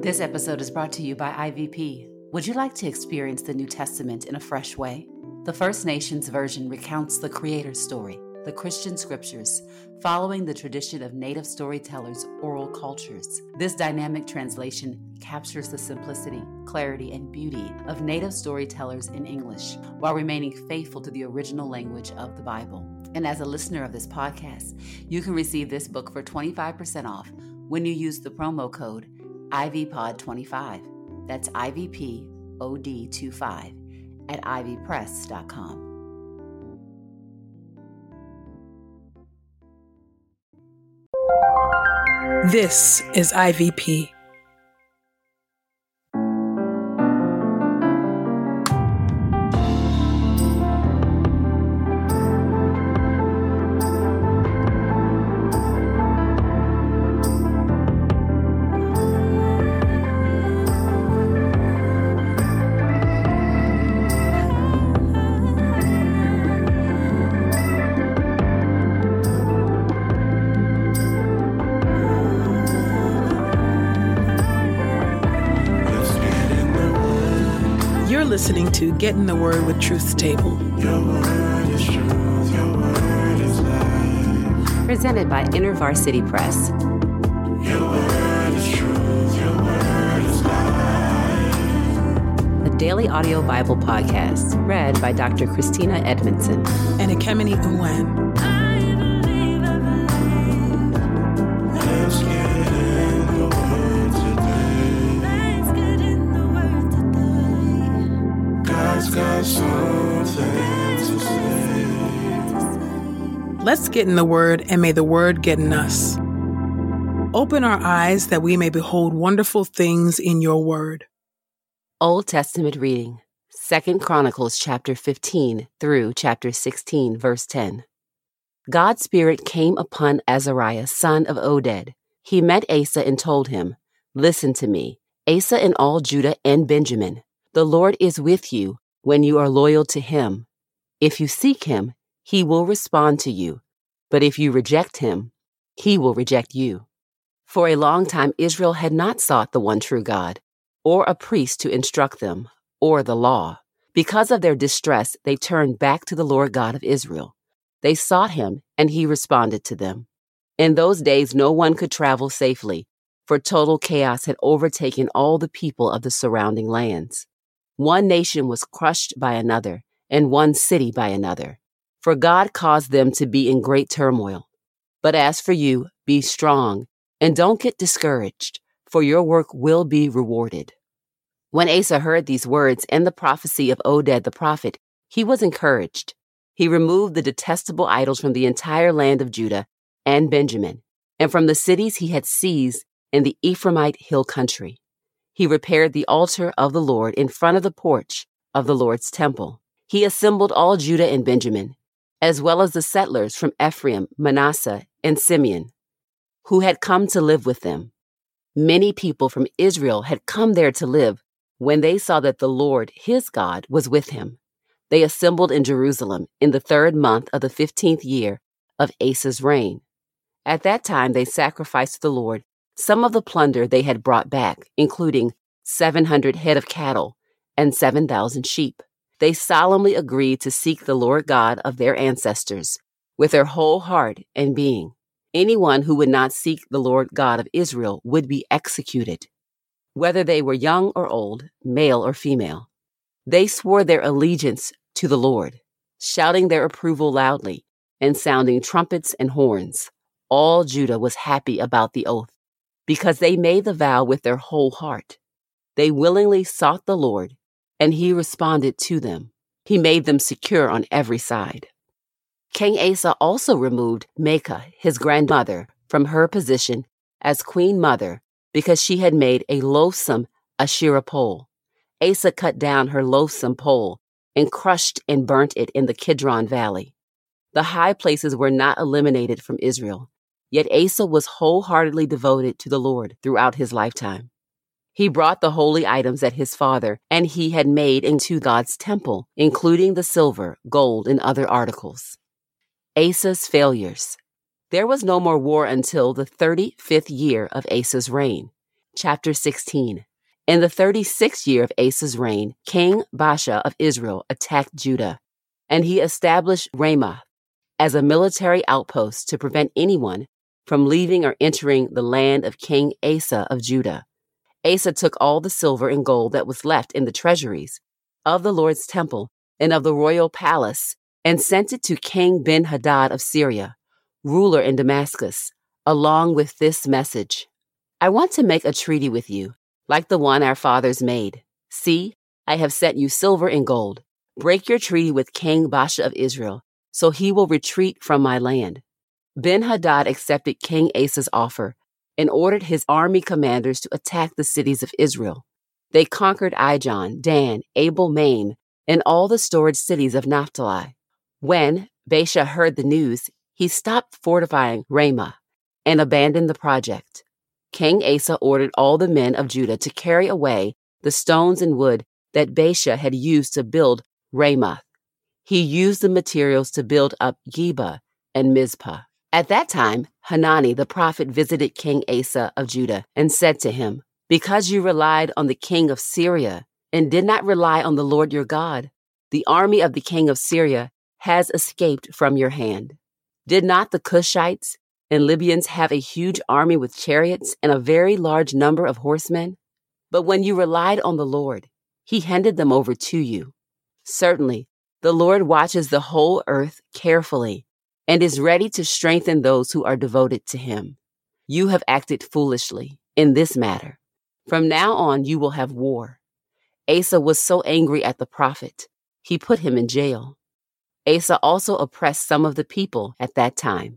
This episode is brought to you by IVP. Would you like to experience the New Testament in a fresh way? The First Nations version recounts the Creator's story, the Christian scriptures, following the tradition of Native storytellers' oral cultures. This dynamic translation captures the simplicity, clarity, and beauty of Native storytellers in English, while remaining faithful to the original language of the Bible. And as a listener of this podcast, you can receive this book for 25% off when you use the promo code IVPOD25. That's IVPOD25 at ivpress.com. This is IVP. Listening to Get in the Word with Truth's Table. Your word is truth, your word is life. Presented by InterVarsity Press. Your word is truth, your word is life. A daily audio Bible podcast read by Dr. Christina Edmondson and Ekemini Uwan. Let's get in the word today. God's got something to say. Let's get in the Word, and may the Word get in us. Open our eyes that we may behold wonderful things in your Word. Old Testament reading, 2 Chronicles chapter 15 through chapter 16, verse 10. God's Spirit came upon Azariah, son of Oded. He met Asa and told him, "Listen to me, Asa and all Judah and Benjamin. The Lord is with you when you are loyal to him. If you seek him, he will respond to you. But if you reject him, he will reject you." For a long time, Israel had not sought the one true God, or a priest to instruct them, or the law. Because of their distress, they turned back to the Lord God of Israel. They sought him, and he responded to them. In those days, no one could travel safely, for total chaos had overtaken all the people of the surrounding lands. One nation was crushed by another, and one city by another, for God caused them to be in great turmoil. But as for you, be strong, and don't get discouraged, for your work will be rewarded. When Asa heard these words and the prophecy of Oded the prophet, he was encouraged. He removed the detestable idols from the entire land of Judah and Benjamin, and from the cities he had seized in the Ephraimite hill country. He repaired the altar of the Lord in front of the porch of the Lord's temple. He assembled all Judah and Benjamin, as well as the settlers from Ephraim, Manasseh, and Simeon, who had come to live with them. Many people from Israel had come there to live when they saw that the Lord, his God, was with him. They assembled in Jerusalem in the 3rd month of the 15th year of Asa's reign. At that time, they sacrificed to the Lord some of the plunder they had brought back, including 700 head of cattle and 7,000 sheep. They solemnly agreed to seek the Lord God of their ancestors with their whole heart and being. Anyone who would not seek the Lord God of Israel would be executed, whether they were young or old, male or female. They swore their allegiance to the Lord, shouting their approval loudly and sounding trumpets and horns. All Judah was happy about the oath, because they made the vow with their whole heart. They willingly sought the Lord, and he responded to them. He made them secure on every side. King Asa also removed Maacah, his grandmother, from her position as queen mother because she had made a loathsome Asherah pole. Asa cut down her loathsome pole and crushed and burnt it in the Kidron Valley. The high places were not eliminated from Israel, yet Asa was wholeheartedly devoted to the Lord throughout his lifetime. He brought the holy items that his father and he had made into God's temple, including the silver, gold, and other articles. Asa's failures. There was no more war until the 35th year of Asa's reign. chapter 16. In the 36th year of Asa's reign, King Baasha of Israel attacked Judah, and he established Ramoth as a military outpost to prevent anyone from leaving or entering the land of King Asa of Judah. Asa took all the silver and gold that was left in the treasuries of the Lord's temple and of the royal palace and sent it to King Ben-Hadad of Syria, ruler in Damascus, along with this message: I want to make a treaty with you, like the one our fathers made. See, I have sent you silver and gold. Break your treaty with King Baasha of Israel, so he will retreat from my land. Ben-Hadad accepted King Asa's offer and ordered his army commanders to attack the cities of Israel. They conquered Ijon, Dan, Abel-Maim, and all the storage cities of Naphtali. When Baasha heard the news, he stopped fortifying Ramah and abandoned the project. King Asa ordered all the men of Judah to carry away the stones and wood that Baasha had used to build Ramoth. He used the materials to build up Geba and Mizpah. At that time, Hanani the prophet visited King Asa of Judah and said to him, Because you relied on the king of Syria and did not rely on the Lord your God, the army of the king of Syria has escaped from your hand. Did not the Cushites and Libyans have a huge army with chariots and a very large number of horsemen? But when you relied on the Lord, he handed them over to you. Certainly, the Lord watches the whole earth carefully and is ready to strengthen those who are devoted to him. You have acted foolishly in this matter. From now on, you will have war. Asa was so angry at the prophet, he put him in jail. Asa also oppressed some of the people at that time.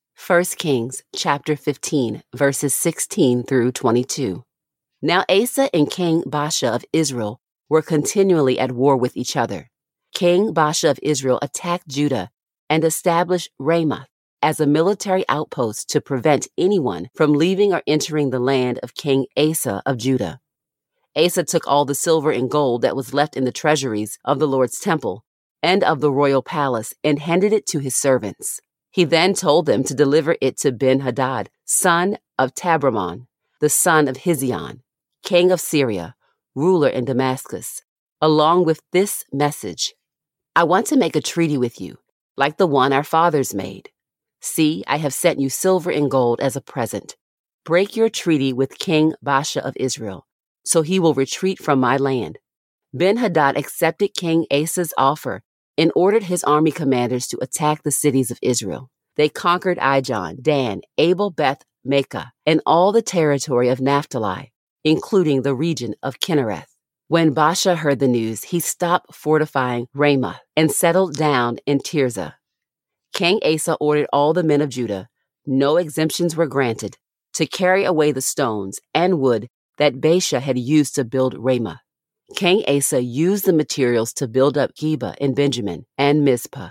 1 Kings chapter 15, verses 16 through 22. Now Asa and King Baasha of Israel were continually at war with each other. King Baasha of Israel attacked Judah and established Ramoth as a military outpost to prevent anyone from leaving or entering the land of King Asa of Judah. Asa took all the silver and gold that was left in the treasuries of the Lord's temple and of the royal palace and handed it to his servants. He then told them to deliver it to Ben-Hadad, son of Tabramon, the son of Hizion, king of Syria, ruler in Damascus, along with this message: I want to make a treaty with you, like the one our fathers made. See, I have sent you silver and gold as a present. Break your treaty with King Baasha of Israel, so he will retreat from my land. Ben-Hadad accepted King Asa's offer and ordered his army commanders to attack the cities of Israel. They conquered Ijon, Dan, Abel-Beth-Maachah, and all the territory of Naphtali, including the region of Kinnereth. When Baasha heard the news, he stopped fortifying Ramoth and settled down in Tirzah. King Asa ordered all the men of Judah, no exemptions were granted, to carry away the stones and wood that Baasha had used to build Ramoth. King Asa used the materials to build up Geba in Benjamin and Mizpah.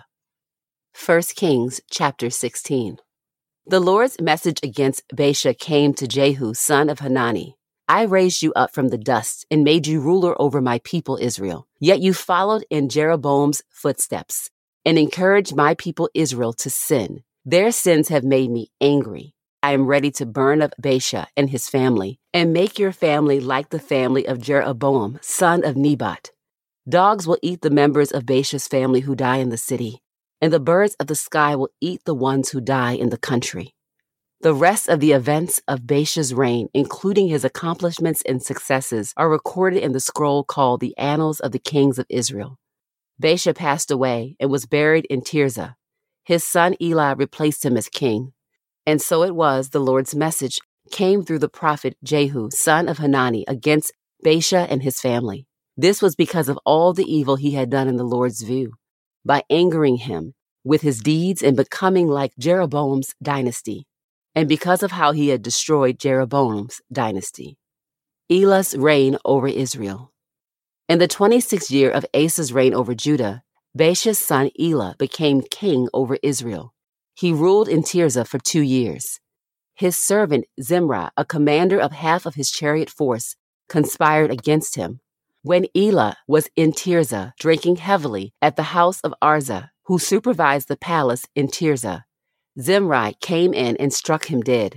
1 Kings chapter 16. The Lord's message against Baasha came to Jehu, son of Hanani. I raised you up from the dust and made you ruler over my people Israel. Yet you followed in Jeroboam's footsteps and encouraged my people Israel to sin. Their sins have made me angry. I am ready to burn up Baasha and his family and make your family like the family of Jeroboam, son of Nebat. Dogs will eat the members of Baasha's family who die in the city, and the birds of the sky will eat the ones who die in the country. The rest of the events of Baasha's reign, including his accomplishments and successes, are recorded in the scroll called the Annals of the Kings of Israel. Baasha passed away and was buried in Tirzah. His son Eli replaced him as king. And so it was the Lord's message came through the prophet Jehu, son of Hanani, against Baasha and his family. This was because of all the evil he had done in the Lord's view, by angering him with his deeds and becoming like Jeroboam's dynasty, and because of how he had destroyed Jeroboam's dynasty. Elah's reign over Israel. In the 26th year of Asa's reign over Judah, Baasha's son Elah became king over Israel. He ruled in Tirzah for 2 years. His servant Zimri, a commander of half of his chariot force, conspired against him. When Elah was in Tirzah, drinking heavily at the house of Arza, who supervised the palace in Tirzah, Zimri came in and struck him dead.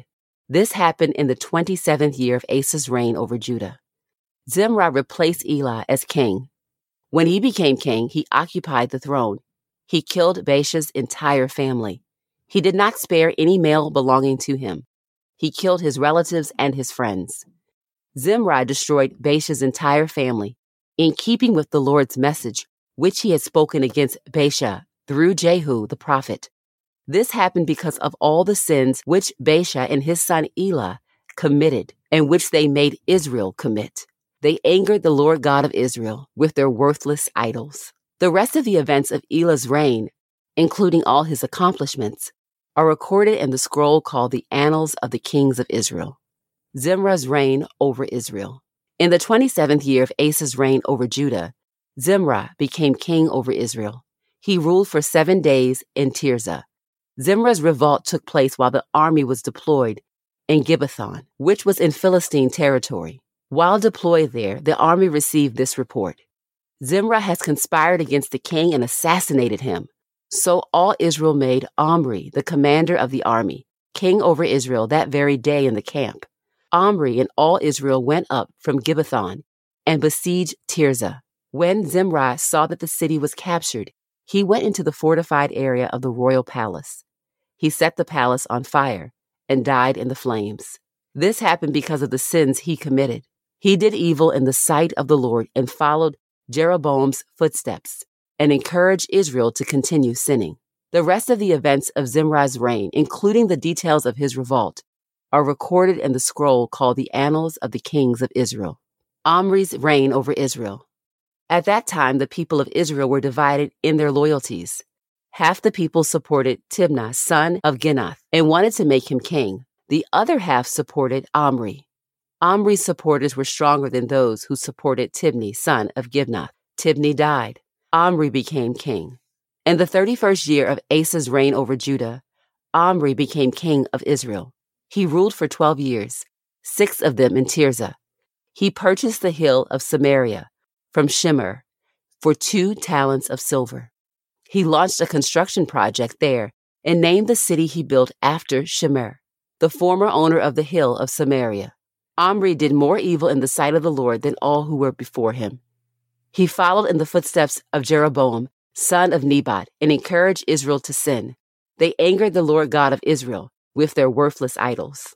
This happened in the 27th year of Asa's reign over Judah. Zimri replaced Elah as king. When he became king, he occupied the throne. He killed Baasha's entire family. He did not spare any male belonging to him. He killed his relatives and his friends. Zimri destroyed Baasha's entire family, in keeping with the Lord's message, which he had spoken against Baasha through Jehu the prophet. This happened because of all the sins which Baasha and his son Elah committed, and which they made Israel commit. They angered the Lord God of Israel with their worthless idols. The rest of the events of Elah's reign, including all his accomplishments, are recorded in the scroll called the Annals of the Kings of Israel. Zimri's reign over Israel. In the 27th year of Asa's reign over Judah, Zimri became king over Israel. He ruled for 7 days in Tirzah. Zimri's revolt took place while the army was deployed in Gibbethon, which was in Philistine territory. While deployed there, the army received this report: Zimri has conspired against the king and assassinated him. So all Israel made Omri, the commander of the army, king over Israel that very day in the camp. Omri and all Israel went up from Gibbethon and besieged Tirzah. When Zimri saw that the city was captured, he went into the fortified area of the royal palace. He set the palace on fire and died in the flames. This happened because of the sins he committed. He did evil in the sight of the Lord and followed Jeroboam's footsteps and encouraged Israel to continue sinning. The rest of the events of Zimri's reign, including the details of his revolt, are recorded in the scroll called the Annals of the Kings of Israel. Omri's reign over Israel. At that time, the people of Israel were divided in their loyalties. Half the people supported Tibnah, son of Ginath, and wanted to make him king. The other half supported Omri. Omri's supporters were stronger than those who supported Tibni, son of Ginath. Tibni died. Omri became king. In the 31st year of Asa's reign over Judah, Omri became king of Israel. He ruled for 12 years, 6 of them in Tirzah. He purchased the hill of Samaria from Shemer for 2 talents of silver. He launched a construction project there and named the city he built after Shemer, the former owner of the hill of Samaria. Omri did more evil in the sight of the Lord than all who were before him. He followed in the footsteps of Jeroboam, son of Nebat, and encouraged Israel to sin. They angered the Lord God of Israel with their worthless idols.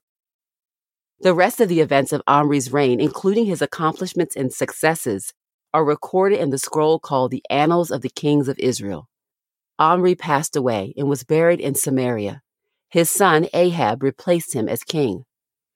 The rest of the events of Omri's reign, including his accomplishments and successes, are recorded in the scroll called the Annals of the Kings of Israel. Omri passed away and was buried in Samaria. His son Ahab replaced him as king.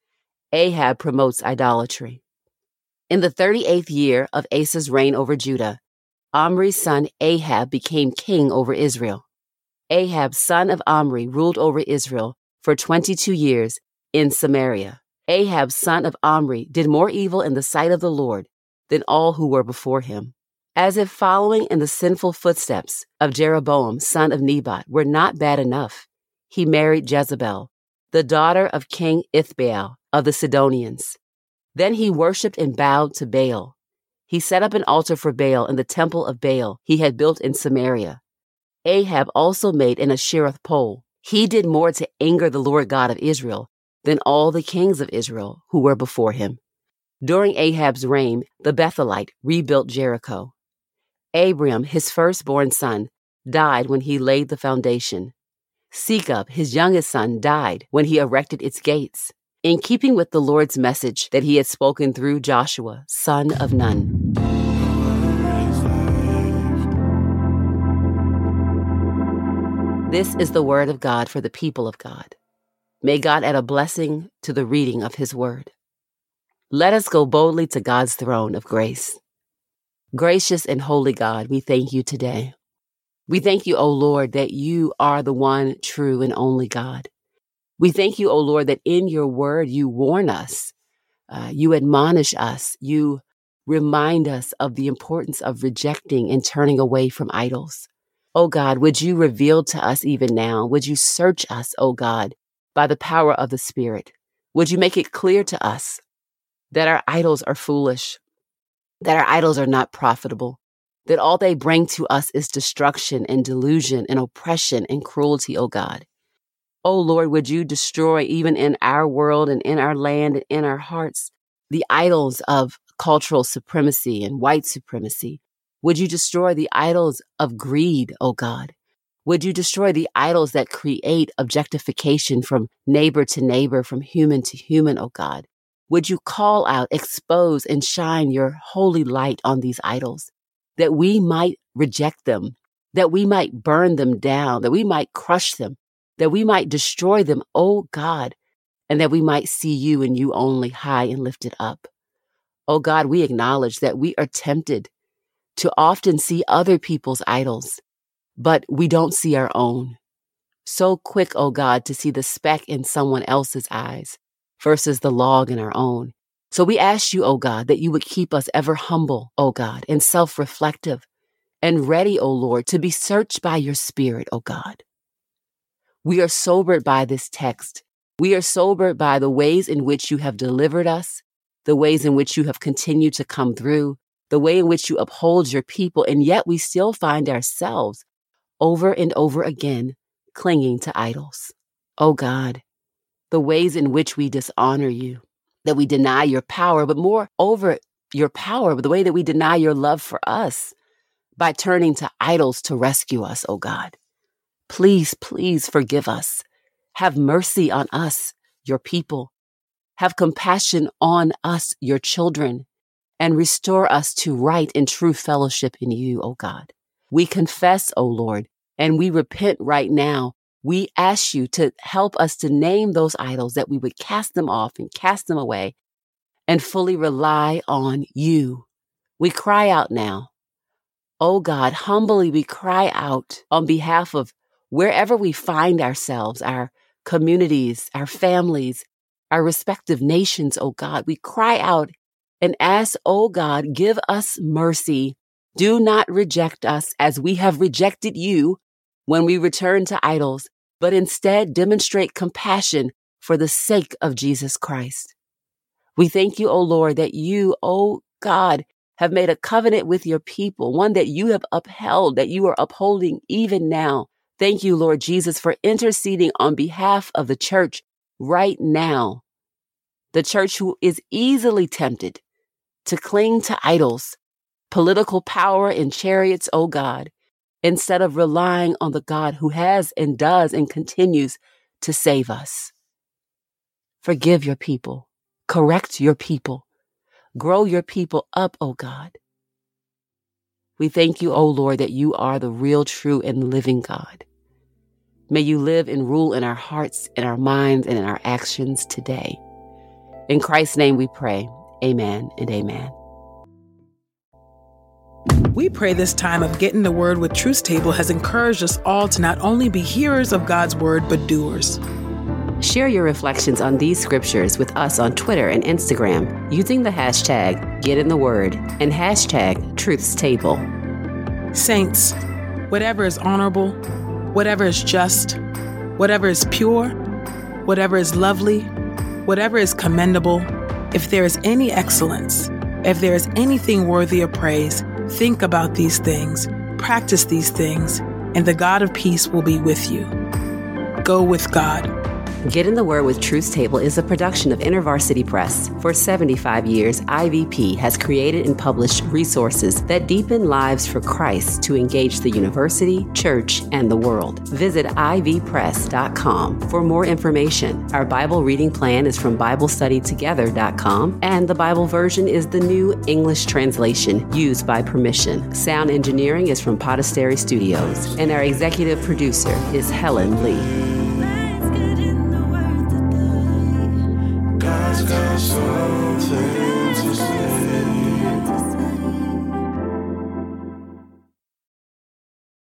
Ahab promotes idolatry. In the 38th year of Asa's reign over Judah, Omri's son Ahab became king over Israel. Ahab, son of Omri, ruled over Israel for 22 years in Samaria. Ahab, son of Omri, did more evil in the sight of the Lord than all who were before him. As if following in the sinful footsteps of Jeroboam, son of Nebat, were not bad enough, he married Jezebel, the daughter of King Ithbaal of the Sidonians. Then he worshipped and bowed to Baal. He set up an altar for Baal in the temple of Baal he had built in Samaria. Ahab also made an Asherah pole. He did more to anger the Lord God of Israel than all the kings of Israel who were before him. During Ahab's reign, the Bethelite rebuilt Jericho. Abram, his firstborn son, died when he laid the foundation. Segub, his youngest son, died when he erected its gates, in keeping with the Lord's message that he had spoken through Joshua, son of Nun. This is the word of God for the people of God. May God add a blessing to the reading of his word. Let us go boldly to God's throne of grace. Gracious and holy God, we thank you today. We thank you, O Lord, that you are the one true and only God. We thank you, O Lord, that in your word you warn us, you admonish us, you remind us of the importance of rejecting and turning away from idols. O God, would you reveal to us even now? Would you search us, O God, by the power of the Spirit? Would you make it clear to us that our idols are foolish, that our idols are not profitable, that all they bring to us is destruction and delusion and oppression and cruelty, O God. Oh Lord, would you destroy, even in our world and in our land and in our hearts, the idols of cultural supremacy and white supremacy? Would you destroy the idols of greed, oh God? Would you destroy the idols that create objectification from neighbor to neighbor, from human to human, oh God? Would you call out, expose, and shine your holy light on these idols, that we might reject them, that we might burn them down, that we might crush them, that we might destroy them, oh God, and that we might see you and you only high and lifted up. Oh God, we acknowledge that we are tempted to often see other people's idols, but we don't see our own. So quick, oh God, to see the speck in someone else's eyes versus the log in our own. So we ask you, oh God, that you would keep us ever humble, oh God, and self-reflective and ready, oh Lord, to be searched by your Spirit, oh God. We are sobered by this text. We are sobered by the ways in which you have delivered us, the ways in which you have continued to come through, the way in which you uphold your people, and yet we still find ourselves over and over again clinging to idols. Oh God, the ways in which we dishonor you, that we deny your power, but more over your power, but the way that we deny your love for us by turning to idols to rescue us, oh God. Please, please forgive us. Have mercy on us, your people. Have compassion on us, your children, and restore us to right and true fellowship in you, O God. We confess, O Lord, and we repent right now. We ask you to help us to name those idols, that we would cast them off and cast them away and fully rely on you. We cry out now. O God, humbly we cry out on behalf of wherever we find ourselves, our communities, our families, our respective nations, O God. We cry out and ask, O God, give us mercy. Do not reject us as we have rejected you when we return to idols, but instead demonstrate compassion for the sake of Jesus Christ. We thank you, O Lord, that you, O God, have made a covenant with your people, one that you have upheld, that you are upholding even now. Thank you, Lord Jesus, for interceding on behalf of the church right now. The church who is easily tempted to cling to idols, political power and chariots, O God, instead of relying on the God who has and does and continues to save us. Forgive your people. Correct your people. Grow your people up, O God. We thank you, O Lord, that you are the real, true, and living God. May you live and rule in our hearts, in our minds, and in our actions today. In Christ's name we pray. Amen and amen. We pray this time of Getting the Word with Truth Table has encouraged us all to not only be hearers of God's Word, but doers. Share your reflections on these scriptures with us on Twitter and Instagram using the hashtag #GetInTheWord and hashtag TruthsTable. Saints, whatever is honorable, whatever is just, whatever is pure, whatever is lovely, whatever is commendable, if there is any excellence, if there is anything worthy of praise, think about these things, practice these things, and the God of peace will be with you. Go with God. Get in the Word with Truth Table is a production of InterVarsity Press. For 75 years, IVP has created and published resources that deepen lives for Christ to engage the university, church, and the world. Visit ivpress.com for more information. Our Bible reading plan is from BibleStudyTogether.com, and the Bible version is the New English translation used by permission. Sound engineering is from Podastery Studios, and our executive producer is Helen Lee.